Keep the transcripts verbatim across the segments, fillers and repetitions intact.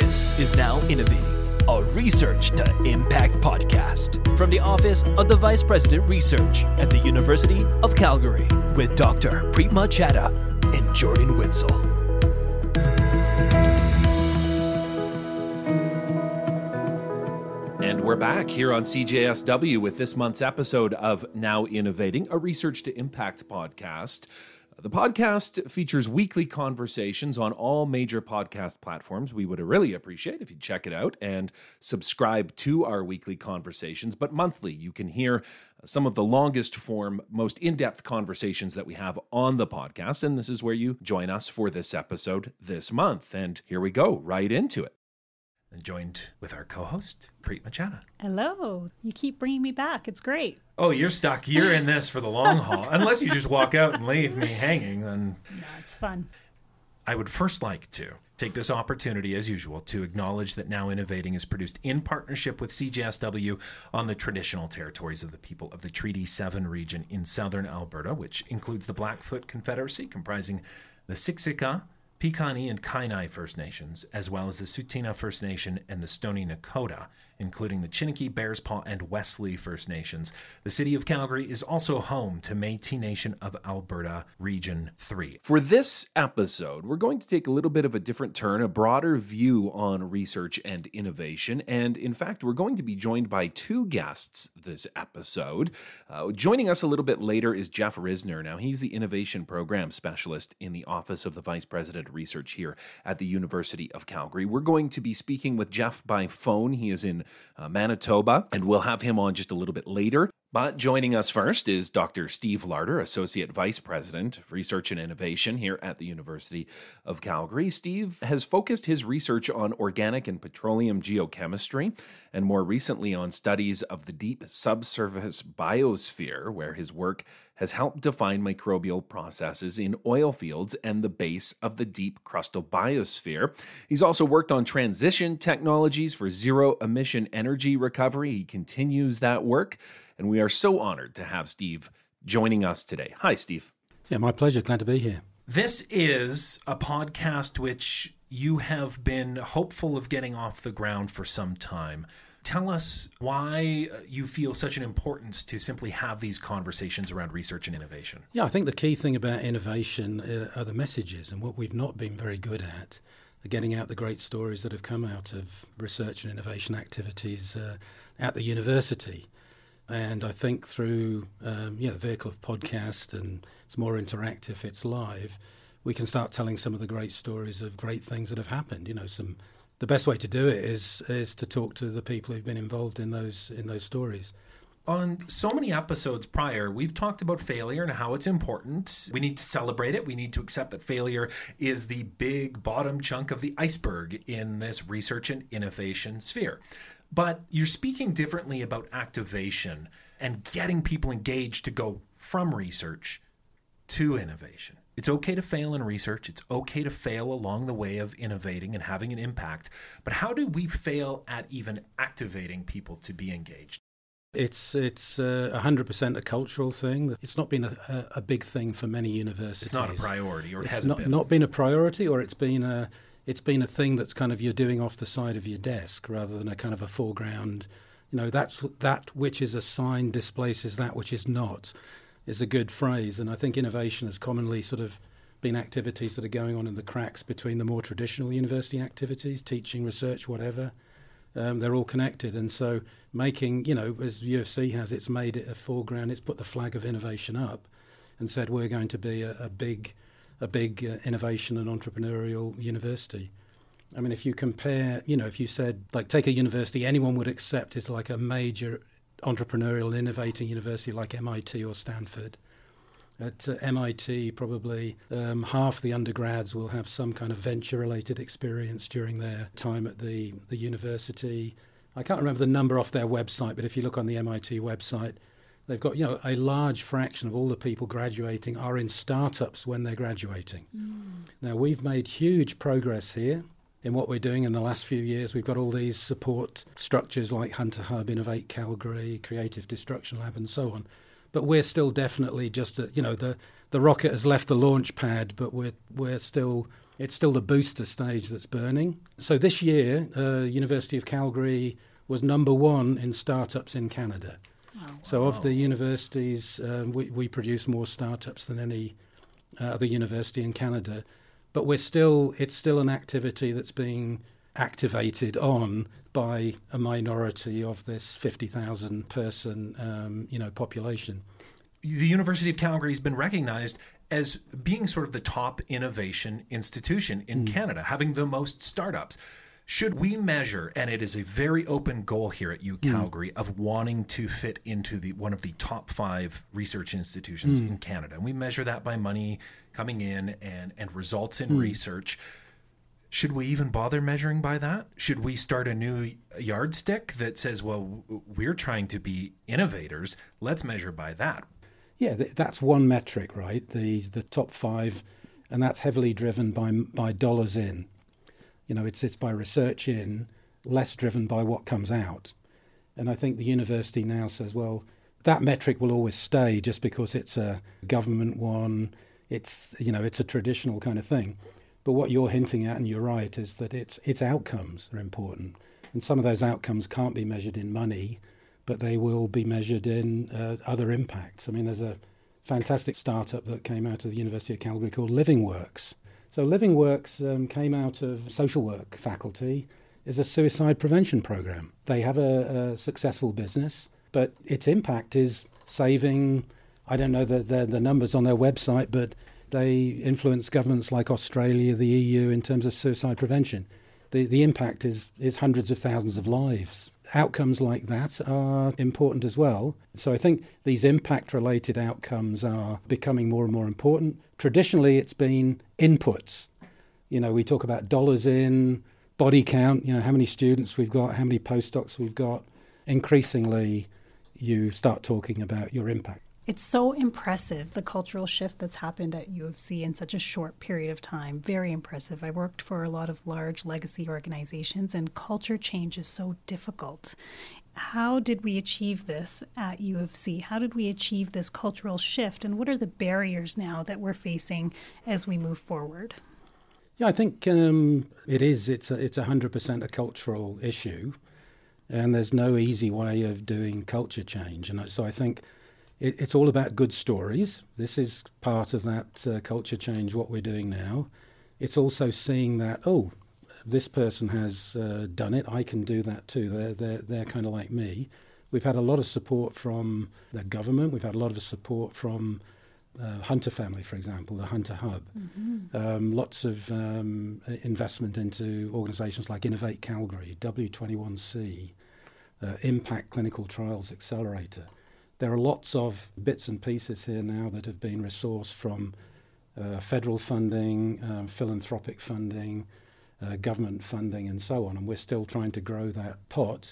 This is Now Innovating, a Research to Impact podcast from the Office of the Vice President Research at the University of Calgary with Doctor Preetma Chadha and Jordan Witzel. And we're back here on C J S W with this month's episode of Now Innovating, a Research to Impact podcast. The podcast features weekly conversations on all major podcast platforms. We would really appreciate if you check it out and subscribe to our weekly conversations. But monthly, you can hear some of the longest form, most in-depth conversations that we have on the podcast. And this is where you join us for this episode this month. And here we go, right into it. And joined with our co-host, Preetma Chadha. Hello. You keep bringing me back. It's great. Oh, you're stuck. You're in this for the long haul. Unless you just walk out and leave me hanging, then... No, it's fun. I would first like to take this opportunity, as usual, to acknowledge that Now Innovating is produced in partnership with C J S W on the traditional territories of the people of the Treaty seven region in southern Alberta, which includes the Blackfoot Confederacy, comprising the Siksika, Piikani, and Kainai First Nations, as well as the Tsuut'ina First Nation and the Stoney Nakoda, including the Chiniki, Bearspaw, and Wesley First Nations. The city of Calgary is also home to Métis Nation of Alberta Region three. For this episode, we're going to take a little bit of a different turn, a broader view on research and innovation, and in fact, we're going to be joined by two guests this episode. Uh, joining us a little bit later is Jeff Risner. Now, he's the Innovation Program Specialist in the Office of the Vice President of Research here at the University of Calgary. We're going to be speaking with Jeff by phone. He is in Uh, Manitoba, and we'll have him on just a little bit later. But joining us first is Doctor Steve Larder, Associate Vice President of Research and Innovation here at the University of Calgary. Steve has focused his research on organic and petroleum geochemistry, and more recently on studies of the deep subsurface biosphere, where his work has helped define microbial processes in oil fields and the base of the deep crustal biosphere. He's also worked on transition technologies for zero-emission energy recovery. He continues that work, and we are so honored to have Steve joining us today. Hi, Steve. Yeah, my pleasure. Glad to be here. This is a podcast which you have been hopeful of getting off the ground for some time. Tell us why you feel such an importance to simply have these conversations around research and innovation. Yeah, I think the key thing about innovation are the messages, and what we've not been very good at are getting out the great stories that have come out of research and innovation activities uh, at the university. And I think through um, yeah, the vehicle of podcast, and it's more interactive, it's live, we can start telling some of the great stories of great things that have happened. You know, some the best way to do it is is to talk to the people who've been involved in those in those stories. On so many episodes prior, we've talked about failure and how it's important. We need to celebrate it. We need to accept that failure is the big bottom chunk of the iceberg in this research and innovation sphere. But you're speaking differently about activation and getting people engaged to go from research to innovation. It's okay to fail in research. It's okay to fail along the way of innovating and having an impact. But how do we fail at even activating people to be engaged? It's it's uh, one hundred percent a cultural thing. It's not been a, a, a big thing for many universities. It's not a priority, or it it's hasn't not, been. not been a priority, or it's been a it's been a thing that's kind of you're doing off the side of your desk rather than a kind of a foreground. You know, that's that which is assigned displaces that which is not, is a good phrase. And I think innovation has commonly sort of been activities that are going on in the cracks between the more traditional university activities, teaching, research, whatever. Um, they're all connected. And so making, you know, as U F C has, it's made it a foreground, it's put the flag of innovation up and said we're going to be a, a big, a big uh, innovation and entrepreneurial university. I mean, if you compare, you know, if you said, like, take a university anyone would accept is like a major entrepreneurial, innovating university like M I T or Stanford. At uh, M I T, probably um, half the undergrads will have some kind of venture-related experience during their time at the, the university. I can't remember the number off their website, but if you look on the M I T website, they've got, you know, a large fraction of all the people graduating are in startups when they're graduating. Mm. Now, we've made huge progress here in what we're doing in the last few years. We've got all these support structures like Hunter Hub, Innovate Calgary, Creative Destruction Lab, and so on. but we're still definitely just, a, you know, the, the rocket has left the launch pad, but we're, we're still, it's still the booster stage that's burning. So this year, uh, University of Calgary was number one in startups in Canada. Oh, wow. So of the universities, um, we, we produce more startups than any uh, other university in Canada. But we're still, it's still an activity that's being activated on by a minority of this fifty thousand person, um, you know, population. The University of Calgary has been recognized as being sort of the top innovation institution in mm. Canada, having the most startups. Should we measure, and it is a very open goal here at U Calgary, mm. of wanting to fit into the one of the top five research institutions mm. in Canada, and we measure that by money coming in and, and results in mm. research. Should we even bother measuring by that? Should we start a new yardstick that says, well, we're trying to be innovators, let's measure by that? Yeah, that's one metric, right? The the top five, and that's heavily driven by by dollars in. You know, it's it's by research in, less driven by what comes out. And I think the university now says, well, that metric will always stay just because it's a government one. It's, you know, it's a traditional kind of thing. But what you're hinting at, and you're right, is that its its outcomes are important. And some of those outcomes can't be measured in money, but they will be measured in uh, other impacts. I mean, there's a fantastic startup that came out of the University of Calgary called LivingWorks. So LivingWorks um, came out of social work faculty, is a suicide prevention program. They have a, a successful business, but its impact is saving, I don't know the, the, the numbers on their website, but they influence governments like Australia, the E U, in terms of suicide prevention. The, the impact is, is hundreds of thousands of lives. Outcomes like that are important as well. So I think these impact-related outcomes are becoming more and more important. Traditionally, it's been inputs. You know, we talk about dollars in, body count, you know, how many students we've got, how many postdocs we've got. Increasingly, you start talking about your impact. It's so impressive, the cultural shift that's happened at U of C in such a short period of time. Very impressive. I worked for a lot of large legacy organizations, and culture change is so difficult. How did we achieve this at U of C? How did we achieve this cultural shift, and what are the barriers now that we're facing as we move forward? Yeah, I think um, it is. It's a, it's one hundred percent a cultural issue, and there's no easy way of doing culture change. And so I think it, it's all about good stories. This is part of that uh, culture change, what we're doing now. It's also seeing that, oh, this person has uh, done it, I can do that too. They're, they're, they're kind of like me. We've had a lot of support from the government. We've had a lot of support from uh, Hunter Family, for example, the Hunter Hub. Mm-hmm. Um, lots of um, investment into organisations like Innovate Calgary, W twenty-one C, uh, Impact Clinical Trials Accelerator. There are lots of bits and pieces here now that have been resourced from uh, federal funding, uh, philanthropic funding, uh, government funding, and so on. And we're still trying to grow that pot.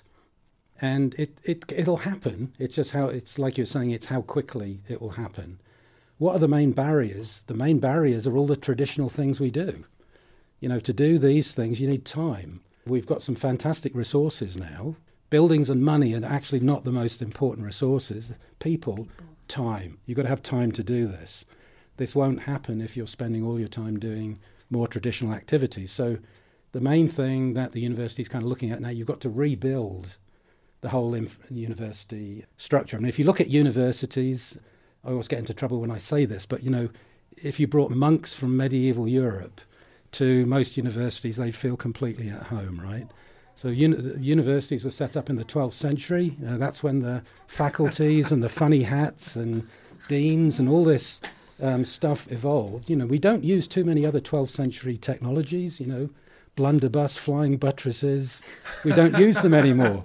And it, it, it'll happen. It's just how, it's like you're saying, it's how quickly it will happen. What are the main barriers? The main barriers are all the traditional things we do. You know, to do these things, you need time. We've got some fantastic resources now. Buildings and money are actually not the most important resources. People, People. time. You've got to have time to do this. This won't happen if you're spending all your time doing more traditional activities. So the main thing that the university is kind of looking at now, you've got to rebuild the whole inf- university structure. I mean, if you look at universities, I always get into trouble when I say this, but, you know, if you brought monks from medieval Europe to most universities, they'd feel completely at home, right? So uni- universities were set up in the twelfth century. Uh, that's when the faculties and the funny hats and deans and all this um, stuff evolved. You know, we don't use too many other twelfth century technologies, you know, blunderbuss, flying buttresses. We don't use them anymore.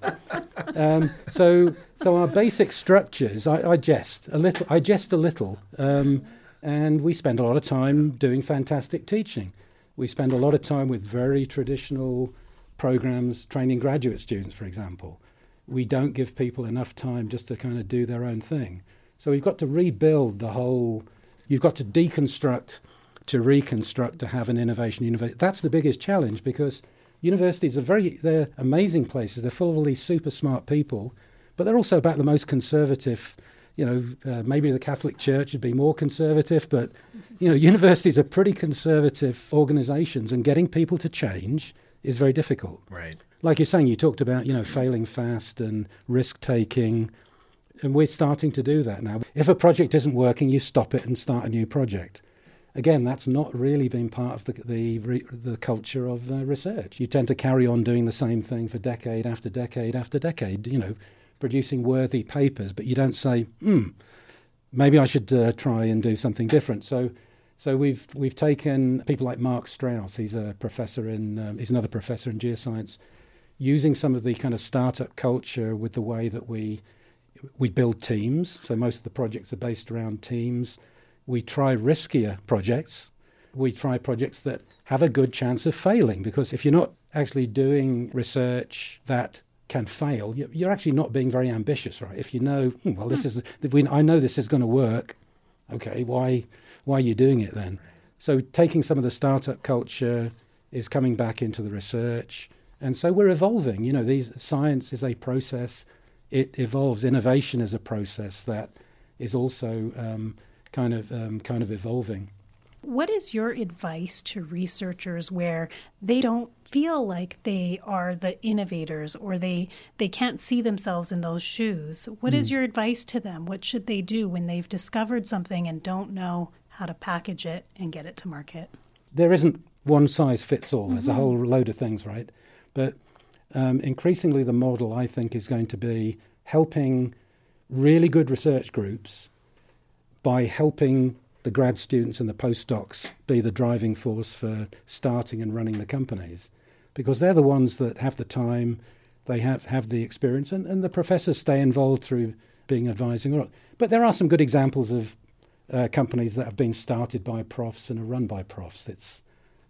Um, so so our basic structures, I, I jest a little, I jest a little, um, and we spend a lot of time doing fantastic teaching. We spend a lot of time with very traditional programs training graduate students, for example. We don't give people enough time just to kind of do their own thing. So we've got to rebuild the whole, you've got to deconstruct to reconstruct to have an innovation university. That's the biggest challenge, because universities are very, they're amazing places. They're full of all these super smart people, but they're also about the most conservative, You know, uh, maybe the Catholic Church would be more conservative, but, you know, universities are pretty conservative organizations, and getting people to change is very difficult. Right. Like you're saying, you talked about, you know, failing fast and risk-taking, and we're starting to do that now. If a project isn't working, you stop it and start a new project. Again, that's not really been part of the the, the culture of uh, research. You tend to carry on doing the same thing for decade after decade after decade, you know, producing worthy papers, but you don't say, hmm, maybe I should uh, try and do something different. So so we've we've taken people like Mark Strauss, he's a professor in, um, he's another professor in geoscience, using some of the kind of startup culture with the way that we we build teams. So most of the projects are based around teams. We try riskier projects. We try projects that have a good chance of failing, because if you're not actually doing research that can fail, you're actually not being very ambitious, right? If you know, hmm, well, this is, I know this is going to work, okay, why, why are you doing it then? So taking some of the startup culture is coming back into the research, and so we're evolving. You know, these science is a process; it evolves. Innovation is a process that is also um, kind of um, kind of evolving. What is your advice to researchers where they don't feel like they are the innovators, or they, they can't see themselves in those shoes? What mm. is your advice to them? What should they do when they've discovered something and don't know how to package it and get it to market? There isn't one size fits all. There's mm-hmm. a whole load of things, right? But um, increasingly the model, I think, is going to be helping really good research groups by helping the grad students and the postdocs be the driving force for starting and running the companies, because they're the ones that have the time, they have, have the experience, and, and the professors stay involved through being advising. But there are some good examples of uh, companies that have been started by profs and are run by profs. It's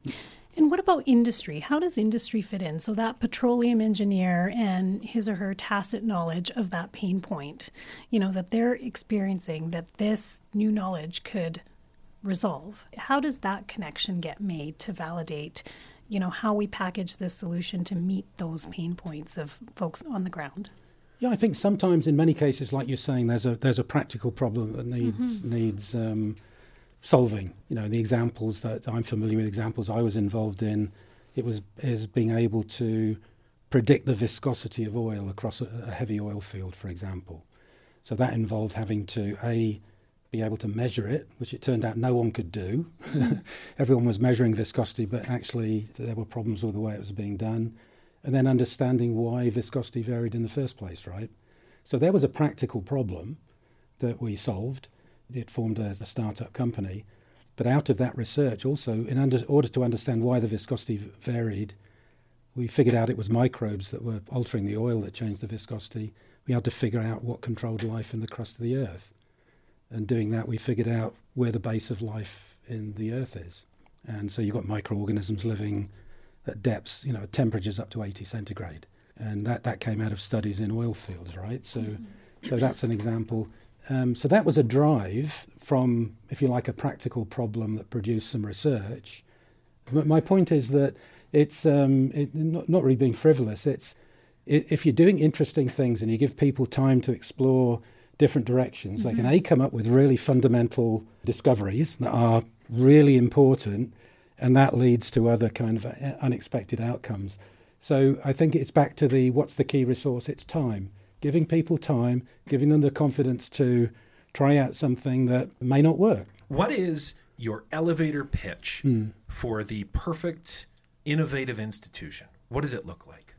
And what about industry? How does industry fit in? So that petroleum engineer and his or her tacit knowledge of that pain point, you know, that they're experiencing, that this new knowledge could resolve. How does that connection get made to validate, you know, how we package this solution to meet those pain points of folks on the ground? Yeah, I think sometimes in many cases, like you're saying, there's a there's a practical problem that needs mm-hmm. needs um, solving. You know, the examples that I'm familiar with, examples I was involved in, it was is being able to predict the viscosity of oil across a, a heavy oil field, for example. So that involved having to, A, be able to measure it, which it turned out no one could do. Everyone was measuring viscosity, but actually there were problems with the way it was being done. And then understanding why viscosity varied in the first place, right? So there was a practical problem that we solved. It formed a, a startup company. But out of that research also, in under, order to understand why the viscosity v- varied, we figured out it was microbes that were altering the oil that changed the viscosity. We had to figure out what controlled life in the crust of the Earth. And doing that, we figured out where the base of life in the Earth is. And so you've got microorganisms living at depths, you know, at temperatures up to eighty centigrade. And that, that came out of studies in oil fields, right? So mm-hmm. so that's an example. Um, so that was a drive from, if you like, a practical problem that produced some research. But my point is that it's um, it, not, not really being frivolous. It's it, if you're doing interesting things and you give people time to explore different directions, mm-hmm. they can A, come up with really fundamental discoveries that are really important, and that leads to other kind of unexpected outcomes. So I think it's back to the, what's the key resource? It's time. Giving people time, giving them the confidence to try out something that may not work. What is your elevator pitch mm. for the perfect innovative institution? What does it look like?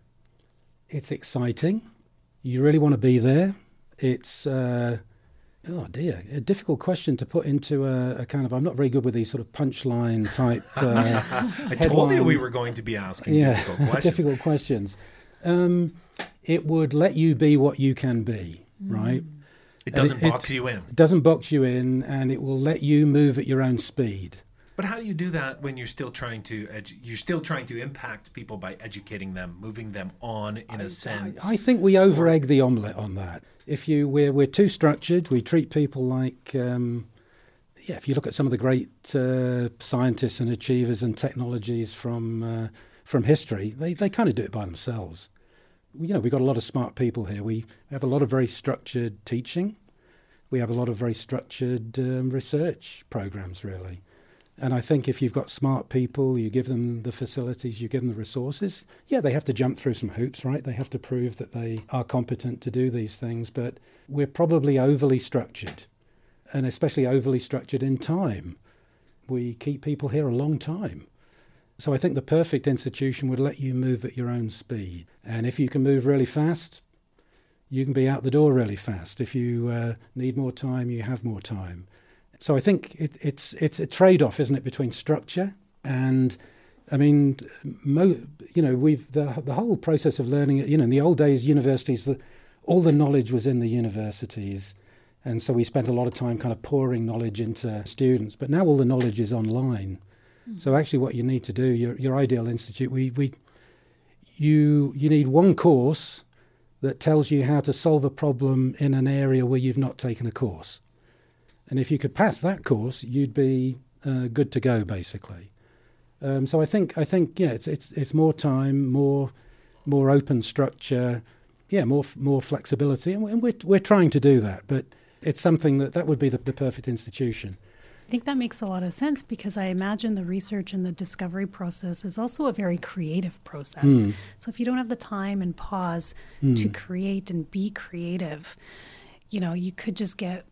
It's exciting. You really want to be there. It's, uh, oh dear, a difficult question to put into a, a kind of, I'm not very good with these sort of punchline type uh, I told you we were going to be asking yeah, difficult questions. difficult questions. Um, it would let you be what you can be, right? It doesn't it, box it, you in. It doesn't box you in, and it will let you move at your own speed. But how do you do that when you're still trying to edu- you're still trying to impact people by educating them, moving them on in I, a sense? I, I think we over-egg the omelette on that. If you we're we're too structured, we treat people like um, yeah. If you look at some of the great uh, scientists and achievers and technologies from uh, from history, they they kind of do it by themselves. You know, we've got a lot of smart people here. We have a lot of very structured teaching. we have a lot of very structured um, research programs, really. And I think if you've got smart people, you give them the facilities, you give them the resources, yeah, they have to jump through some hoops, right? They have to prove that they are competent to do these things, but we're probably overly structured, and especially overly structured in time. We keep people here a long time. So I think the perfect institution would let you move at your own speed. And if you can move really fast, you can be out the door really fast. If you uh, need more time, you have more time. So I think it, it's it's a trade-off, isn't it, between structure and, I mean, mo, you know, we've the the whole process of learning. You know, in the old days, universities, the, all the knowledge was in the universities, and so we spent a lot of time kind of pouring knowledge into students. But now all the knowledge is online. Mm-hmm. So actually, what you need to do, your your ideal institute, we we you you need one course that tells you how to solve a problem in an area where you've not taken a course. And if you could pass that course, you'd be uh, good to go, basically. Um, so I think I think yeah, it's it's it's more time, more more open structure, yeah, more more flexibility, and we're we're trying to do that. But it's something that that would be the, the perfect institution. I think that makes a lot of sense, because I imagine the research and the discovery process is also a very creative process. Mm. So if you don't have the time and pause mm. to create and be creative, you know, you could just get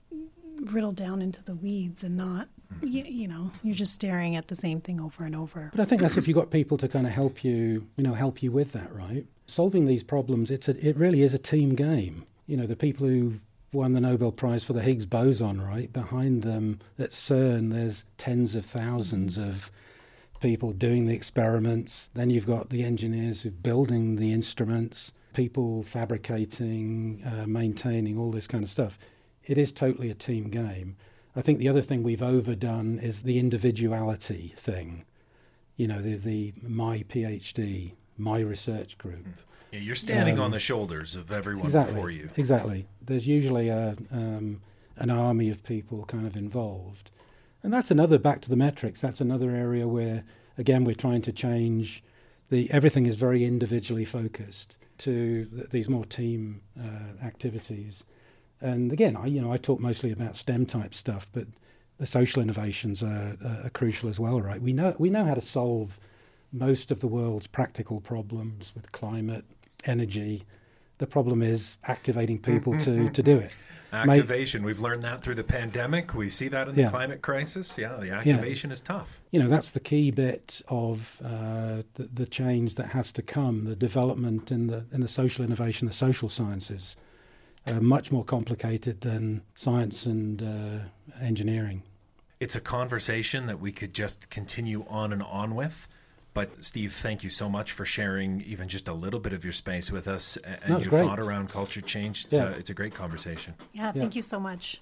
riddled down into the weeds and not, you, you know, you're just staring at the same thing over and over. But I think that's if you've got people to kind of help you, you know, help you with that, right? Solving these problems, it's a, it really is a team game. You know, the people who won the Nobel Prize for the Higgs boson, right? Behind them at CERN, there's tens of thousands of people doing the experiments. Then you've got the engineers who are building the instruments, people fabricating, uh, maintaining, all this kind of stuff. It is totally a team game. I think the other thing we've overdone is the individuality thing. You know, the, the my PhD, my research group. Yeah, you're standing um, on the shoulders of everyone exactly, before you. Exactly. There's usually a um, an army of people kind of involved. And that's another, back to the metrics, that's another area where, again, we're trying to change. The everything is very individually focused to th- these more team uh, activities. And again, I you know I talk mostly about STEM type stuff, but the social innovations are, are, are crucial as well, right? We know we know how to solve most of the world's practical problems with climate, energy. The problem is activating people to, to do it. Activation, we've learned that through the pandemic. We see that in the yeah. climate crisis. Yeah, the activation yeah. is tough. You know, that's the key bit of uh, the, the change that has to come, the development in the in the social innovation, the social sciences. Uh, much more complicated than science and uh, engineering. It's a conversation that we could just continue on and on with. But Steve, thank you so much for sharing even just a little bit of your space with us and no, your great. thought around culture change. It's, yeah. a, it's a great conversation. Yeah, thank yeah. you so much.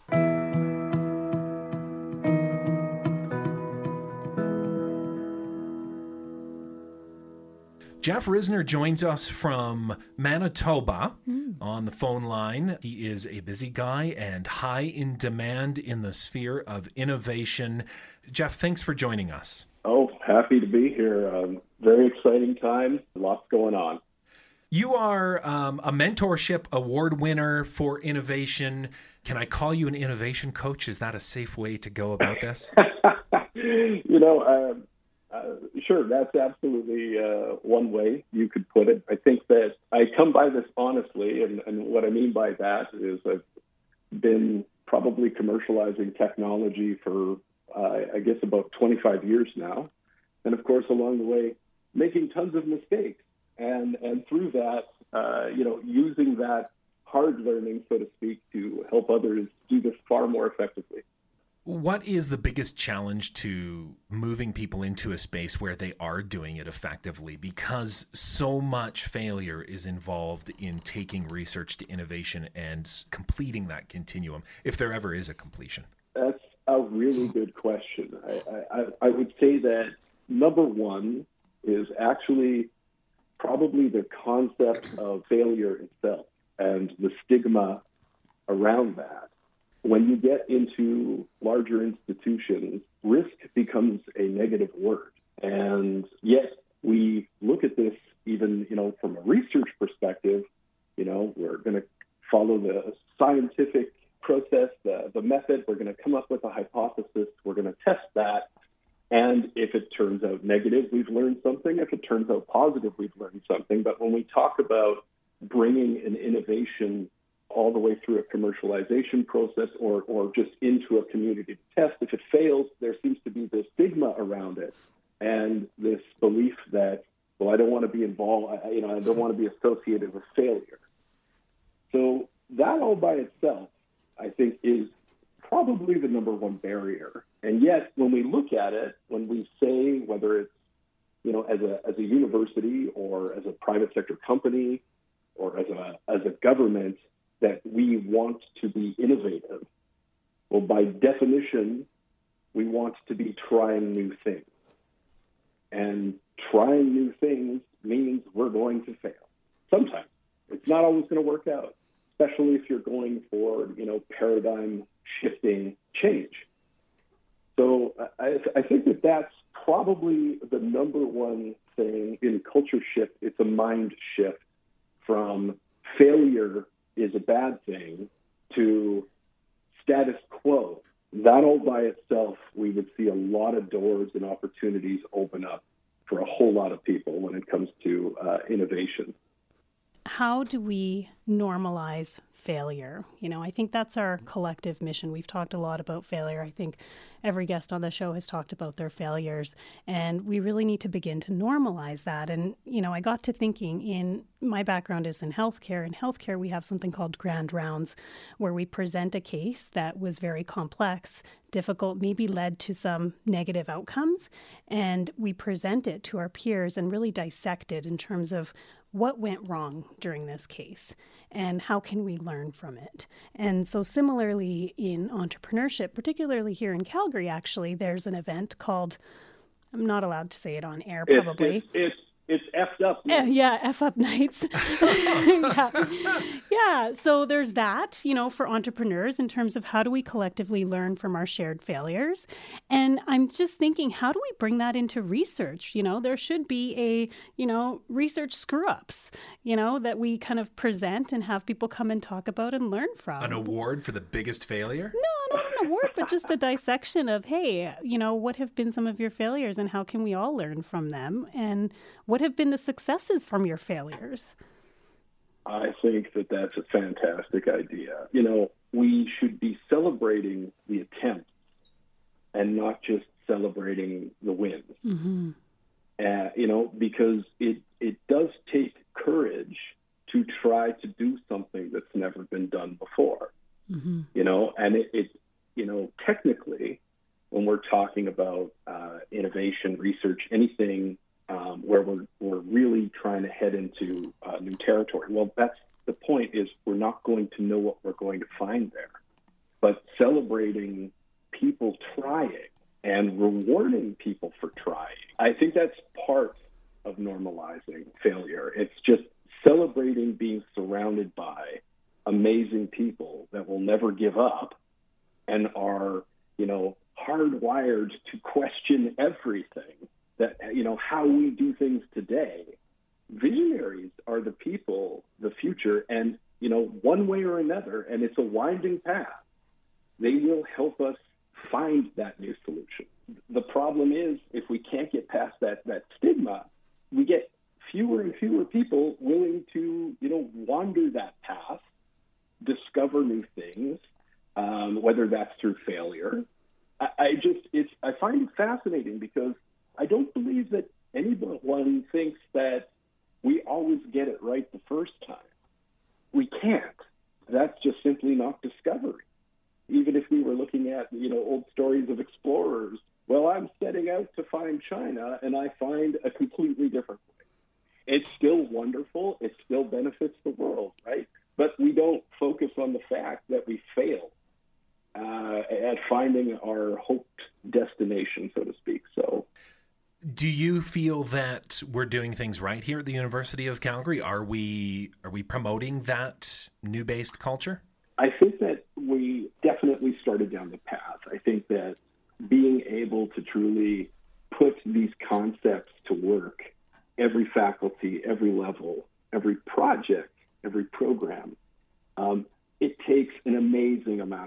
Jeff Risner joins us from Manitoba mm. on the phone line. He is a busy guy and high in demand in the sphere of innovation. Jeff, thanks for joining us. Oh, happy to be here. Um, very exciting time. Lots going on. You are um, a mentorship award winner for innovation. Can I call you an innovation coach? Is that a safe way to go about this? you know, uh, uh, sure, that's absolutely uh, one way you could put it. I think that I come by this honestly, and, and what I mean by that is I've been probably commercializing technology for, uh, I guess, about twenty-five years now. And of course, along the way, making tons of mistakes. And and through that, uh, you know, using that hard learning, so to speak, to help others do this far more effectively. What is the biggest challenge to moving people into a space where they are doing it effectively? Because so much failure is involved in taking research to innovation and completing that continuum, if there ever is a completion. That's a really good question. I, I, I would say that number one is actually probably the concept of failure itself and the stigma around that. When you get into larger institutions, risk becomes a negative word. And yet we look at this even, you know, from a research perspective, you know, we're going to follow the scientific process, the, the method. We're going to come up with a hypothesis. We're going to test that. And if it turns out negative, we've learned something. If it turns out positive, we've learned something. But when we talk about bringing an innovation all the way through a commercialization process or, or just into a community test, if it fails, there seems to be this stigma around it and this belief that, well, I don't want to be involved, I, you know, I don't want to be associated with failure. So that all by itself, I think, is probably the number one barrier. And yet, when we look at it, when we say, whether it's, you know, as a as a university or as a private sector company or as a as a government, that we want to be innovative, well, by definition, we want to be trying new things. And trying new things means we're going to fail. Sometimes. It's not always going to work out, especially if you're going for, you know, paradigm-shifting change. So I, I think that that's probably the number one thing in culture shift. It's a mind shift from failure is a bad thing to status quo. That all by itself, we would see a lot of doors and opportunities open up for a whole lot of people when it comes to uh, innovation. How do we normalize failure? You know, I think that's our collective mission. We've talked a lot about failure. I think every guest on the show has talked about their failures, and we really need to begin to normalize that. And, you know, I got to thinking, in my background is in healthcare. In healthcare, we have something called grand rounds, where we present a case that was very complex, difficult, maybe led to some negative outcomes, and we present it to our peers and really dissect it in terms of what went wrong during this case and how can we learn from it. And so similarly in entrepreneurship, particularly here in Calgary, actually, there's an event called, I'm not allowed to say it on air probably. It's, it's, it's, it's F'd up. Uh, yeah, F up nights. yeah. yeah, so there's that, you know, for entrepreneurs in terms of how do we collectively learn from our shared failures. And I'm just thinking, how do we bring that into research? You know, there should be a, you know, research screw-ups, you know, that we kind of present and have people come and talk about and learn from. An award for the biggest failure? No, not an award, but just a dissection of, hey, you know, what have been some of your failures and how can we all learn from them? And what have been the successes from your failures? I think that that's a fantastic idea. You know, we should be celebrating the attempts and not just celebrating the wins. Mm-hmm. Uh, you know, because it, it does take courage to try to do something that's never been done before. Mm-hmm. You know, and it, it, you know, technically, when we're talking about uh, innovation, research, anything Um, where we're, we're really trying to head into uh, new territory. Well, that's the point, is we're not going to know what we're going to find there. But celebrating people trying and rewarding people for trying, I think that's part of normalizing failure. It's just celebrating being surrounded by amazing people that will never give up and are, you know, hardwired to question everything. That, you know, how we do things today. Visionaries are the people, the future, and, you know, one way or another, and it's a winding path, they will help us find that new solution. The problem is, if we can't get past that, that stigma, we get fewer and fewer people willing to, you know, wander that path, discover new things, um, whether that's through failure. I, I just, it's, I find it fascinating because I don't believe that anyone thinks that we always get it right the first time. We can't. That's just simply not discovery. Even if we were looking at, you know, old stories of explorers, well, I'm setting out to find China and I find a completely different way. It's still wonderful. It still benefits the world, right? But we don't focus on the fact that we failed uh, at finding our hoped destination, so to speak. So, do you feel that we're doing things right here at the University of Calgary? Are we are we promoting that new-based culture? I think that we definitely started down the path. I think that being able to truly put these concepts to work, every faculty, every level, every project, every program, um, it takes an amazing amount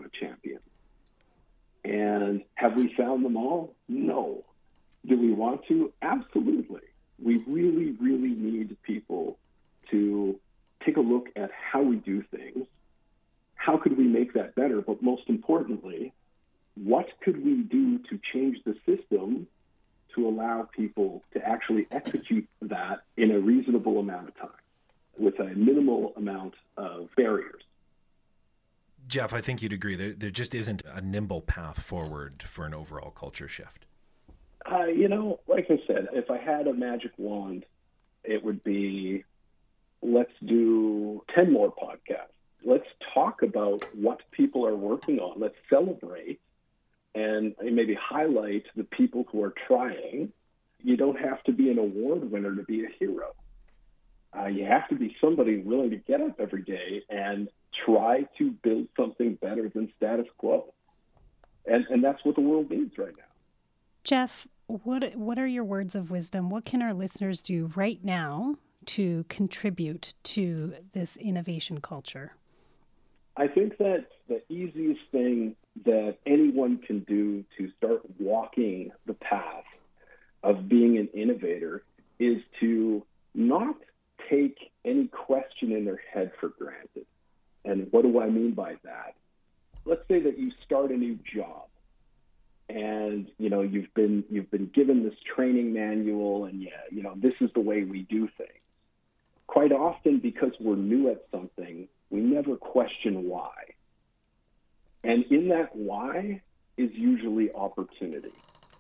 Have we found them all? No. Do we want to? Absolutely. We really, really need people to take a look at how we do things. How could we make that better? But most importantly, what could we do to change the system to allow people to actually execute that in a reasonable amount of time with a minimal amount of barriers? Jeff, I think you'd agree there, there just isn't a nimble path forward for an overall culture shift. Uh, you know, like I said, if I had a magic wand, it would be, let's do ten more podcasts. Let's talk about what people are working on. Let's celebrate and maybe highlight the people who are trying. You don't have to be an award winner to be a hero. Uh, you have to be somebody willing to get up every day and try to build something better than status quo. And, and that's what the world needs right now. Jeff, what what are your words of wisdom? What can our listeners do right now to contribute to this innovation culture? I think that the easiest thing that anyone can do to start walking the path of being an innovator is to not take any question in their head for granted. And what do I mean by that? Let's say that you start a new job and, you know, you've been you've been given this training manual and, yeah, you know, this is the way we do things. Quite often, because we're new at something, we never question why. And in that why is usually opportunity.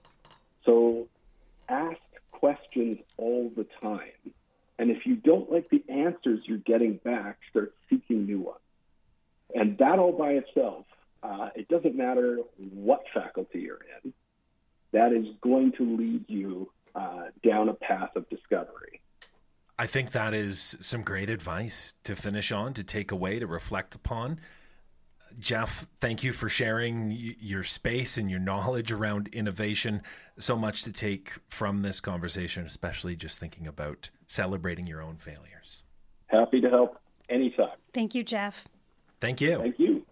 So ask questions all the time. And if you don't like the answers you're getting back, start seeking new ones. And that all by itself, uh, it doesn't matter what faculty you're in, that is going to lead you uh, down a path of discovery. I think that is some great advice to finish on, to take away, to reflect upon. Jeff, thank you for sharing your space and your knowledge around innovation. So much to take from this conversation, especially just thinking about celebrating your own failures. Happy to help anytime. Thank you, Jeff. Thank you. Thank you.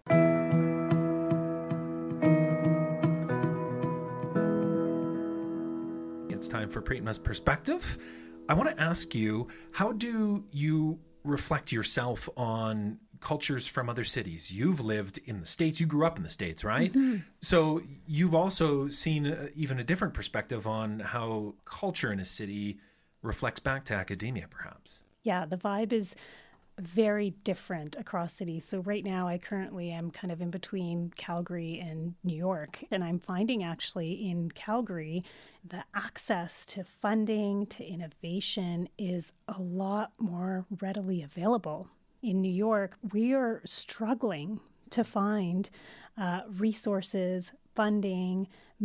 It's time for Preetma's Perspective. I want to ask you, how do you reflect yourself on cultures from other cities? You've lived in the States. You grew up in the States, right? Mm-hmm. So you've also seen a, even a different perspective on how culture in a city reflects back to academia, perhaps. Yeah, the vibe is very different across cities. So right now I currently am kind of in between Calgary and New York. And I'm finding actually in Calgary, the access to funding, to innovation is a lot more readily available. In New York, we are struggling to find uh, resources, funding,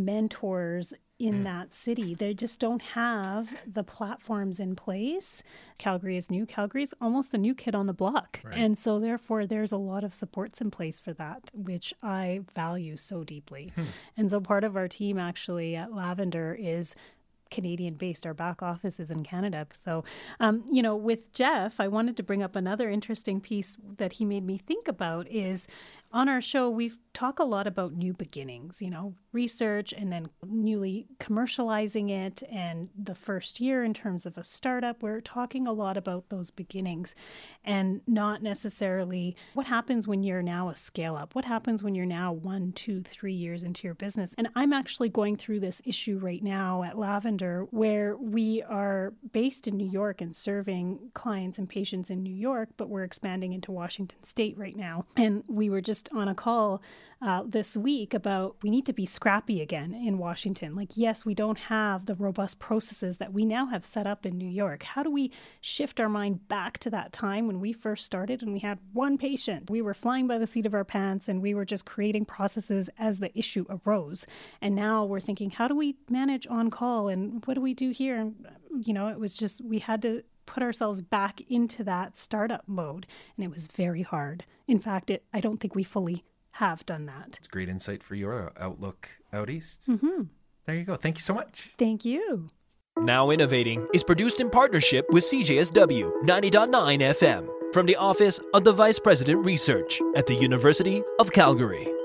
mentors in mm. that city. They just don't have the platforms in place. Calgary is new. Calgary is almost the new kid on the block. Right. And so therefore, there's a lot of supports in place for that, which I value so deeply. Hmm. And so part of our team actually at Lavender is Canadian-based. Our back office is in Canada. So, um, you know, with Jeff, I wanted to bring up another interesting piece that he made me think about is on our show, we've talked a lot about new beginnings, you know, research and then newly commercializing it and the first year in terms of a startup. We're talking a lot about those beginnings and not necessarily what happens when you're now a scale up. What happens when you're now one, two, three years into your business? And I'm actually going through this issue right now at Lavender where we are based in New York and serving clients and patients in New York, but we're expanding into Washington State right now. And we were just on a call uh, this week about we need to be scrappy again in Washington. Like, yes, we don't have the robust processes that we now have set up in New York. How do we shift our mind back to that time when we first started and we had one patient? We were flying by the seat of our pants and we were just creating processes as the issue arose. And now we're thinking, how do we manage on call and what do we do here? And, you know, it was just, we had to put ourselves back into that startup mode. And it was very hard. In fact, it, I don't think we fully have done that. It's great insight for your outlook out east. Mm-hmm. There you go. Thank you so much. Thank you. Now Innovating is produced in partnership with C J S W ninety point nine F M from the Office of the Vice President Research at the University of Calgary.